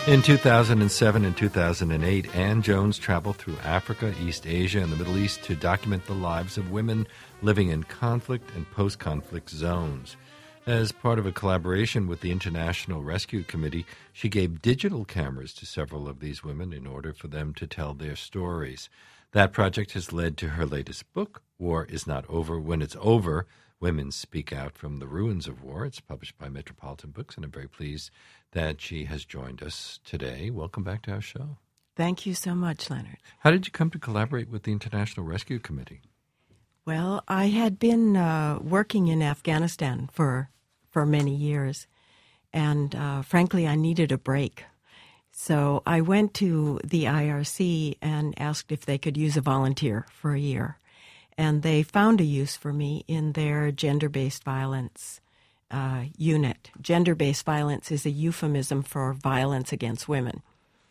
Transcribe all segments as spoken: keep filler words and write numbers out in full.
In two thousand seven and two thousand eight, Ann Jones traveled through Africa, East Asia, and the Middle East to document the lives of women living in conflict and post-conflict zones. As part of a collaboration with the International Rescue Committee, she gave digital cameras to several of these women in order for them to tell their stories. That project has led to her latest book, War is Not Over When It's Over, Women Speak Out from the Ruins of War. It's published by Metropolitan Books, and I'm very pleased that she has joined us today. Welcome back to our show. Thank you so much, Leonard. How did you come to collaborate with the International Rescue Committee? Well, I had been uh, working in Afghanistan for for many years, and uh, frankly, I needed a break. So I went to the I R C and asked if they could use a volunteer for a year. And they found a use for me in their gender-based violence uh, unit. Gender-based violence is a euphemism for violence against women.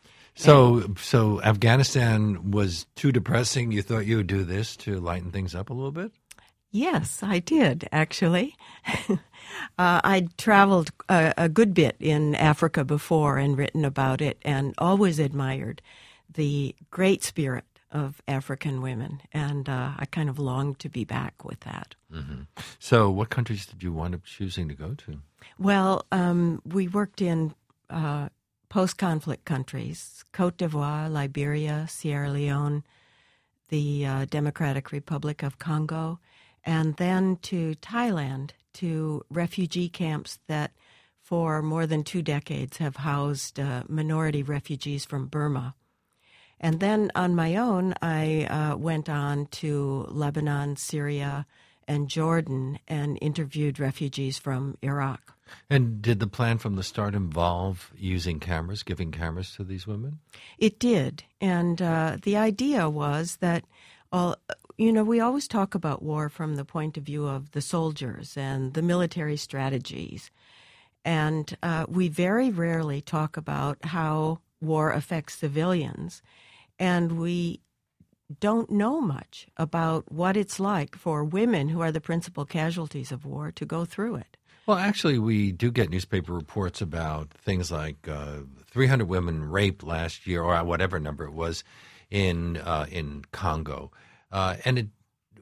So, and, so Afghanistan was too depressing. You thought you would do this to lighten things up a little bit? Yes, I did, actually. uh, I'd traveled a, a good bit in Africa before and written about it, and always admired the great spirit of African women, and uh, I kind of longed to be back with that. Mm-hmm. So what countries did you wind up choosing to go to? Well, um, we worked in uh, post-conflict countries, Cote d'Ivoire, Liberia, Sierra Leone, the uh, Democratic Republic of Congo, and then to Thailand, to refugee camps that for more than two decades have housed uh, minority refugees from Burma. And then on my own, I uh, went on to Lebanon, Syria, and Jordan and interviewed refugees from Iraq. And did the plan from the start involve using cameras, giving cameras to these women? It did. And uh, the idea was that, uh, you know, we always talk about war from the point of view of the soldiers and the military strategies. And uh, we very rarely talk about how war affects civilians. And we don't know much about what it's like for women who are the principal casualties of war to go through it. Well, actually, we do get newspaper reports about things like uh, three hundred women raped last year, or whatever number it was, in uh, in Congo. Uh, and it,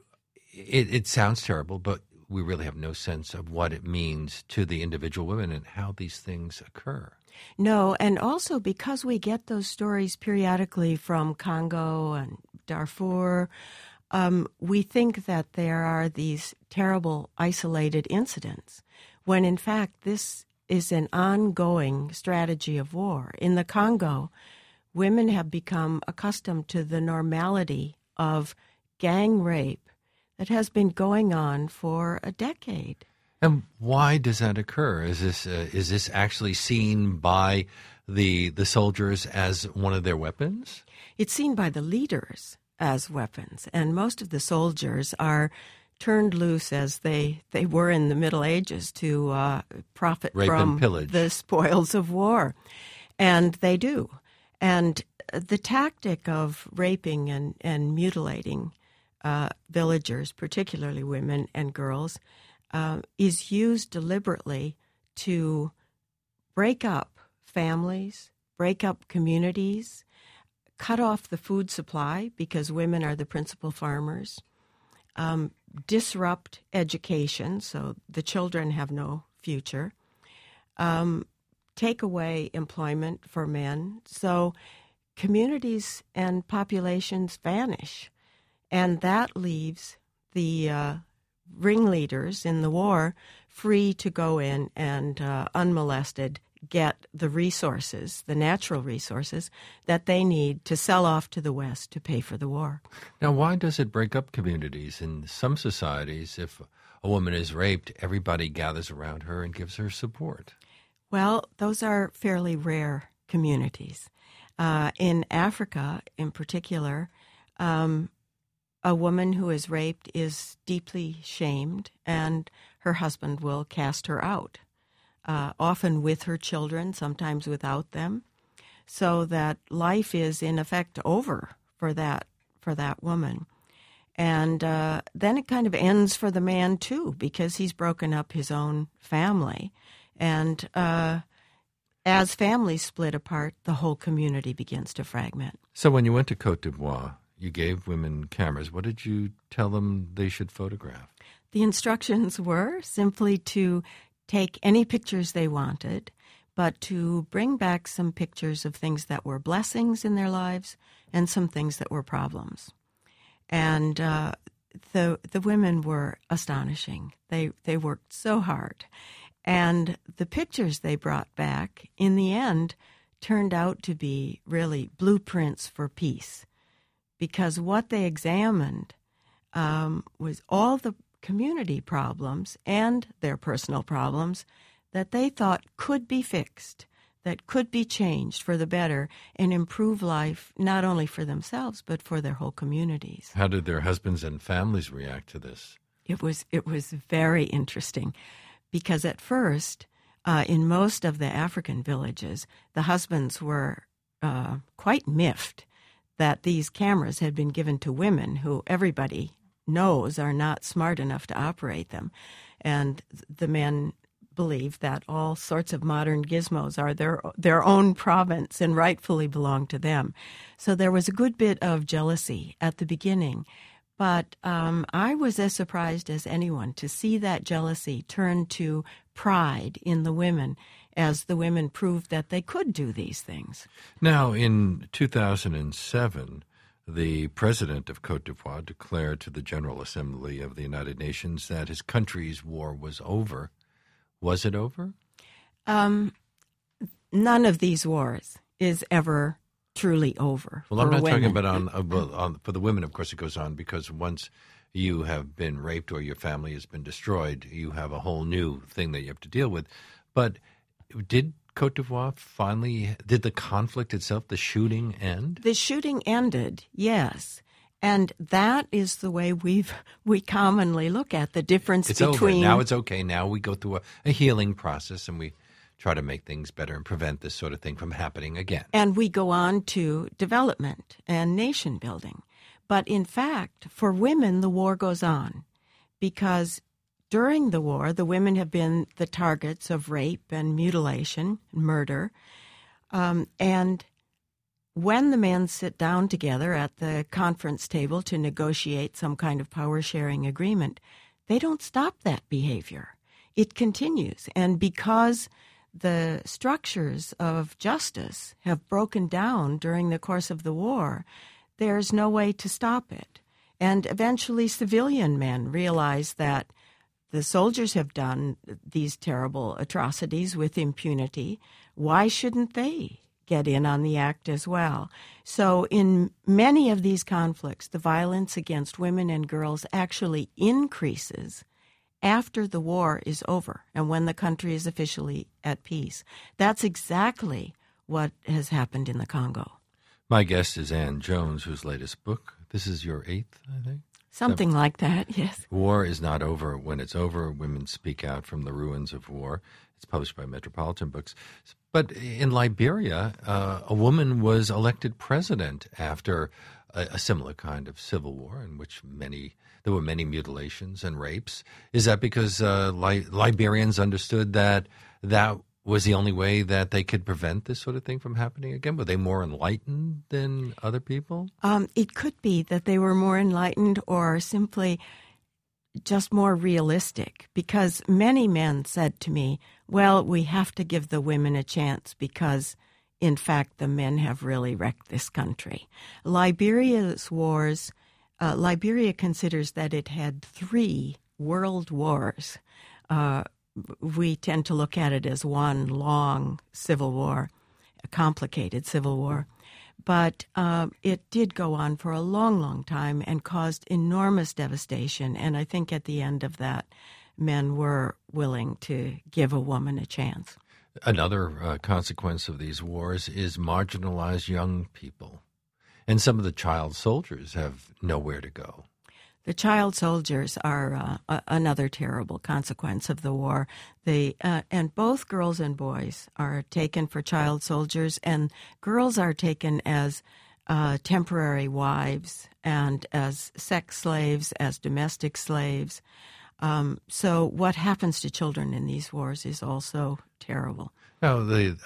it it sounds terrible, but we really have no sense of what it means to the individual women and how these things occur. No, and also because we get those stories periodically from Congo and Darfur, um, we think that there are these terrible isolated incidents, when in fact this is an ongoing strategy of war. In the Congo, women have become accustomed to the normality of gang rape that has been going on for a decade. And why does that occur? Is this uh, is this actually seen by the the soldiers as one of their weapons? It's seen by the leaders as weapons, and most of the soldiers are turned loose as they, they were in the Middle Ages to uh, profit Rape from and pillage. The spoils of war, and they do. And the tactic of raping and, and mutilating uh, villagers, particularly women and girls, Uh, is used deliberately to break up families, break up communities, cut off the food supply because women are the principal farmers, um, disrupt education so the children have no future, um, take away employment for men. So communities and populations vanish, and that leaves the uh, ringleaders in the war free to go in and uh, unmolested get the resources, the natural resources that they need to sell off to the West to pay for the war. Now, why does it break up communities? In some societies, if a woman is raped, everybody gathers around her and gives her support. Well, those are fairly rare communities. Uh, in Africa, in particular, um, a woman who is raped is deeply shamed, and her husband will cast her out, uh, often with her children, sometimes without them, so that life is in effect over for that for that woman. And uh, then it kind of ends for the man too, because he's broken up his own family, and uh, as families split apart, the whole community begins to fragment. So when you went to Côte d'Ivoire, you gave women cameras. What did you tell them they should photograph? The instructions were simply to take any pictures they wanted, but to bring back some pictures of things that were blessings in their lives and some things that were problems. And uh, the the women were astonishing. They they worked so hard. And the pictures they brought back, in the end, turned out to be really blueprints for peace. Because what they examined um, was all the community problems and their personal problems that they thought could be fixed, that could be changed for the better and improve life not only for themselves but for their whole communities. How did their husbands and families react to this? It was it was very interesting because at first, uh, in most of the African villages, the husbands were uh, quite miffed that these cameras had been given to women who everybody knows are not smart enough to operate them. And the men believe that all sorts of modern gizmos are their their own province and rightfully belong to them. So there was a good bit of jealousy at the beginning. But um, I was as surprised as anyone to see that jealousy turn to pride in the women as the women proved that they could do these things. Now, in two thousand seven, the president of Côte d'Ivoire declared to the General Assembly of the United Nations that his country's war was over. Was it over? Um, none of these wars is ever truly over. Well, I'm not women. talking about on, uh, well, on for the women. Of course, it goes on because once you have been raped or your family has been destroyed, you have a whole new thing that you have to deal with. But did Côte d'Ivoire finally, did the conflict itself, the shooting end? The shooting ended, yes. And that is the way we've we commonly look at the difference it's between... Over. Now it's okay. Now we go through a, a healing process and we try to make things better and prevent this sort of thing from happening again. And we go on to development and nation building. But in fact, for women, the war goes on because during the war, the women have been the targets of rape and mutilation, murder. Um, and when the men sit down together at the conference table to negotiate some kind of power-sharing agreement, they don't stop that behavior. It continues. And because the structures of justice have broken down during the course of the war, there's no way to stop it. And eventually civilian men realize that the soldiers have done these terrible atrocities with impunity. Why shouldn't they get in on the act as well? So in many of these conflicts, the violence against women and girls actually increases after the war is over and when the country is officially at peace. That's exactly what has happened in the Congo. My guest is Ann Jones, whose latest book, this is your eighth, I think? Something Seven. Like that, yes. War is Not Over When It's Over. Women Speak Out from the Ruins of War. It's published by Metropolitan Books. But in Liberia, uh, a woman was elected president after a, a similar kind of civil war in which many there were many mutilations and rapes. Is that because uh, Li- Liberians understood that that was the only way that they could prevent this sort of thing from happening again? Were they more enlightened than other people? Um, it could be that they were more enlightened or simply just more realistic, because many men said to me, well, we have to give the women a chance because, in fact, the men have really wrecked this country. Liberia's wars, uh, Liberia considers that it had three world wars. Uh, we tend to look at it as one long civil war, a complicated civil war. But uh, it did go on for a long, long time and caused enormous devastation. And I think at the end of that, men were willing to give a woman a chance. Another uh, consequence of these wars is marginalized young people. And some of the child soldiers have nowhere to go. The child soldiers are uh, a- another terrible consequence of the war. They uh, and both girls and boys are taken for child soldiers, and girls are taken as uh, temporary wives and as sex slaves, as domestic slaves. Um, so what happens to children in these wars is also terrible. Now, the, uh,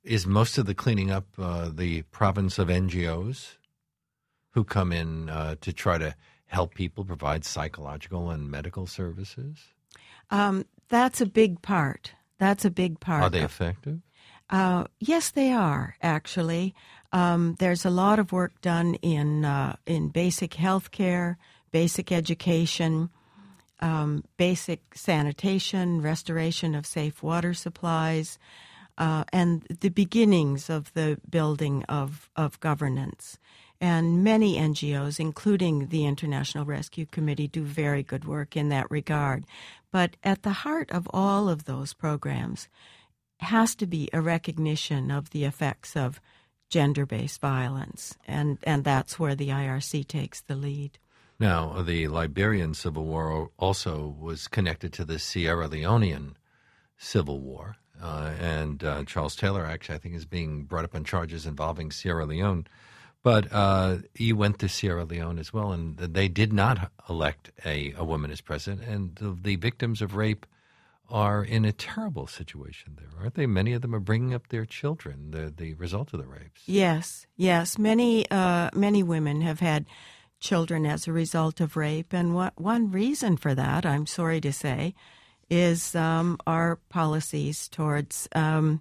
is most of the cleaning up uh, the province of N G Os who come in uh, to try to help people, provide psychological and medical services? Um, that's a big part. That's a big part. Are they effective? Uh, yes, they are, actually. Um, there's a lot of work done in uh, in basic health care, basic education, um, basic sanitation, restoration of safe water supplies, uh, and the beginnings of the building of, of governance. And many N G Os, including the International Rescue Committee, do very good work in that regard. But at the heart of all of those programs has to be a recognition of the effects of gender-based violence, and, and that's where the I R C takes the lead. Now, the Liberian Civil War also was connected to the Sierra Leonean Civil War, uh, and uh, Charles Taylor actually, I think, is being brought up on charges involving Sierra Leone. But uh, you went to Sierra Leone as well, and they did not elect a, a woman as president, and the, the victims of rape are in a terrible situation there, aren't they? Many of them are bringing up their children, the the result of the rapes. Yes, yes. Many uh, many women have had children as a result of rape, and what, one reason for that, I'm sorry to say, is um, our policies towards um,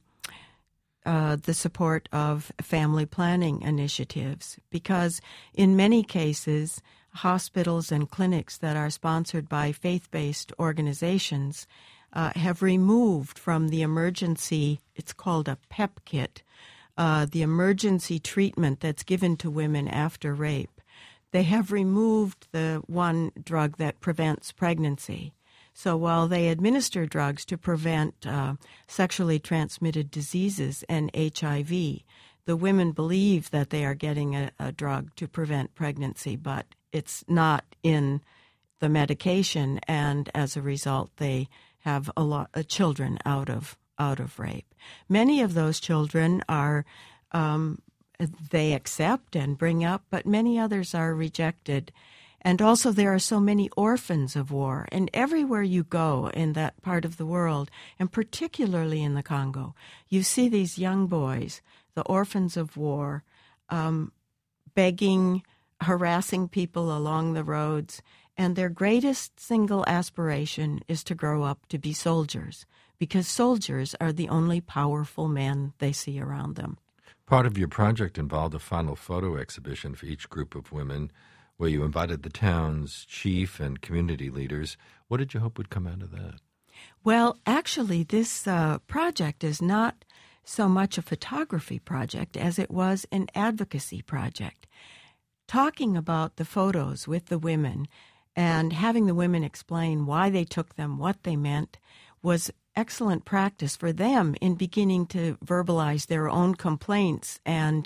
uh, the support of family planning initiatives, because in many cases, hospitals and clinics that are sponsored by faith-based organizations Uh, have removed from the emergency, it's called a PEP kit, uh, the emergency treatment that's given to women after rape. They have removed the one drug that prevents pregnancy. So while they administer drugs to prevent uh, sexually transmitted diseases and H I V, the women believe that they are getting a, a drug to prevent pregnancy, but it's not in the medication, and as a result, they have a lot of children out of out of rape. Many of those children are um, they accept and bring up, but many others are rejected. And also there are so many orphans of war, and everywhere you go in that part of the world, and particularly in the Congo, you see these young boys, the orphans of war, um, begging, harassing people along the roads, and their greatest single aspiration is to grow up to be soldiers, because soldiers are the only powerful men they see around them. Part of your project involved a final photo exhibition for each group of women, where you invited the town's chief and community leaders. What did you hope would come out of that? Well, actually, this uh, project is not so much a photography project as it was an advocacy project. Talking about the photos with the women and having the women explain why they took them, what they meant, was excellent practice for them in beginning to verbalize their own complaints and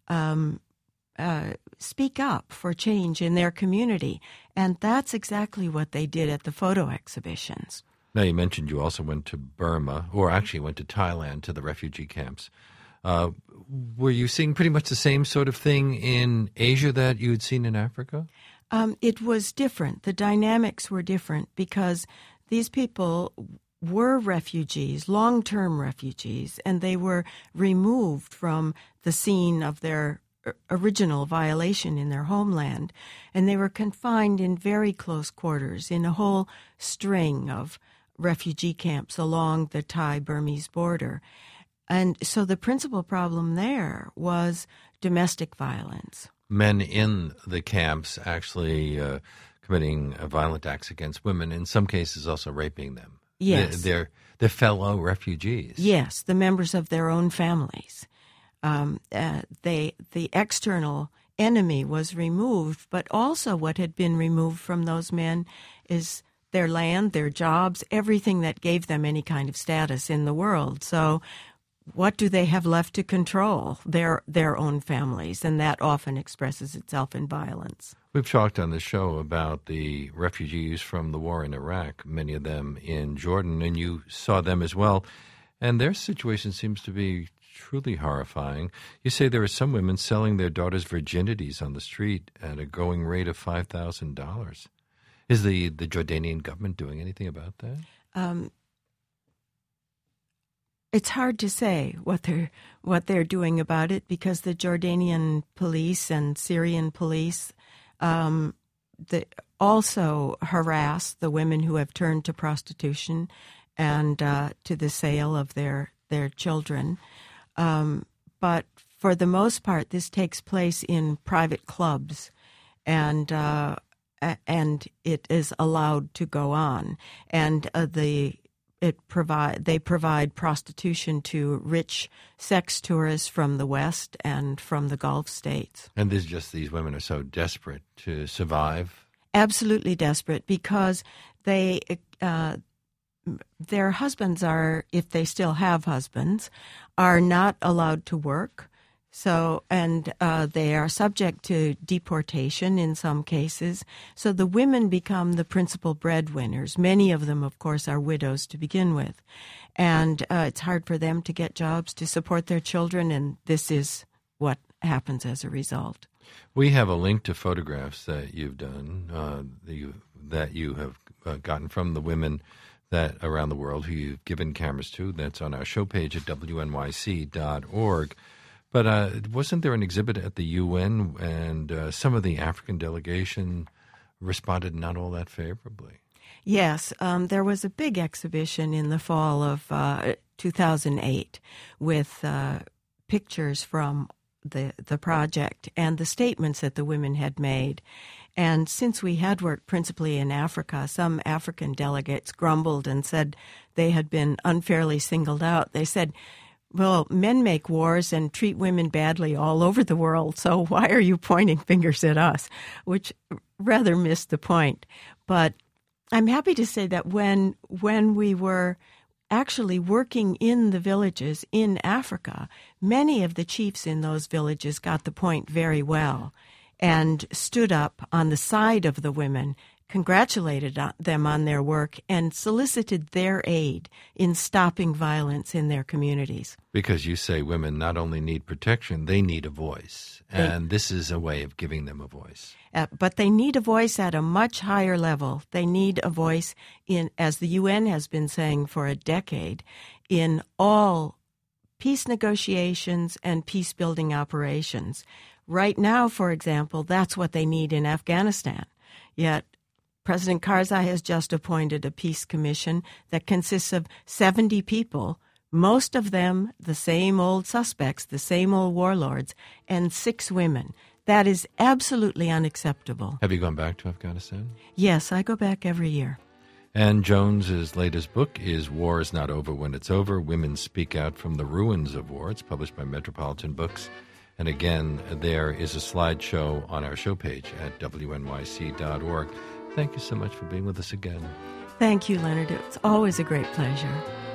um, uh, speak up for change in their community. And that's exactly what they did at the photo exhibitions. Now, you mentioned you also went to Burma, or actually went to Thailand, to the refugee camps. Uh, were you seeing pretty much the same sort of thing in Asia that you had seen in Africa? Um, it was different. The dynamics were different because these people were refugees, long-term refugees, and they were removed from the scene of their original violation in their homeland, and they were confined in very close quarters in a whole string of refugee camps along the Thai-Burmese border. And so the principal problem there was domestic violence. Men in the camps actually uh, committing uh, violent acts against women, in some cases also raping them. Yes. They're, they're fellow refugees. Yes, the members of their own families. Um, uh, they the external enemy was removed, but also what had been removed from those men is their land, their jobs, everything that gave them any kind of status in the world. So what do they have left to control? Their their own families, and that often expresses itself in violence. We've talked on the show about the refugees from the war in Iraq, many of them in Jordan, and you saw them as well. And their situation seems to be truly horrifying. You say there are some women selling their daughters' virginities on the street at a going rate of five thousand dollars. Is the, the Jordanian government doing anything about that? Um, it's hard to say what they're what they're doing about it, because the Jordanian police and Syrian police um, the, also harass the women who have turned to prostitution and uh, to the sale of their their children. Um, but for the most part, this takes place in private clubs, and uh, and it is allowed to go on. And uh, the it provide they provide prostitution to rich sex tourists from the West and from the Gulf states. And this just these women are so desperate to survive. Absolutely desperate, because they uh, their husbands are, if they still have husbands, are not allowed to work. So, and uh, they are subject to deportation in some cases. So the women become the principal breadwinners. Many of them, of course, are widows to begin with. And uh, it's hard for them to get jobs to support their children, and this is what happens as a result. We have a link to photographs that you've done, uh, that, you, that you have uh, gotten from the women that around the world who you've given cameras to. That's on our show page at W N Y C dot org. But uh, wasn't there an exhibit at the U N, and uh, some of the African delegation responded not all that favorably? Yes, um, there was a big exhibition in the fall of uh, two thousand eight with uh, pictures from the the project and the statements that the women had made. And since we had worked principally in Africa, some African delegates grumbled and said they had been unfairly singled out. They said, well, men make wars and treat women badly all over the world, so why are you pointing fingers at us? Which rather missed the point. But I'm happy to say that when when we were actually working in the villages in Africa, many of the chiefs in those villages got the point very well and stood up on the side of the women, congratulated them on their work, and solicited their aid in stopping violence in their communities. Because you say women not only need protection, they need a voice. And they, this is a way of giving them a voice. Uh, but they need a voice at a much higher level. They need a voice in, as the U N has been saying for a decade, in all peace negotiations and peace-building operations. Right now, for example, that's what they need in Afghanistan. Yet President Karzai has just appointed a peace commission that consists of seventy people, most of them the same old suspects, the same old warlords, and six women. That is absolutely unacceptable. Have you gone back to Afghanistan? Yes, I go back every year. And Jones's latest book is War is Not Over When It's Over, Women Speak Out from the Ruins of War. It's published by Metropolitan Books. And again, there is a slideshow on our show page at W N Y C dot org. Thank you so much for being with us again. Thank you, Leonard. It's always a great pleasure.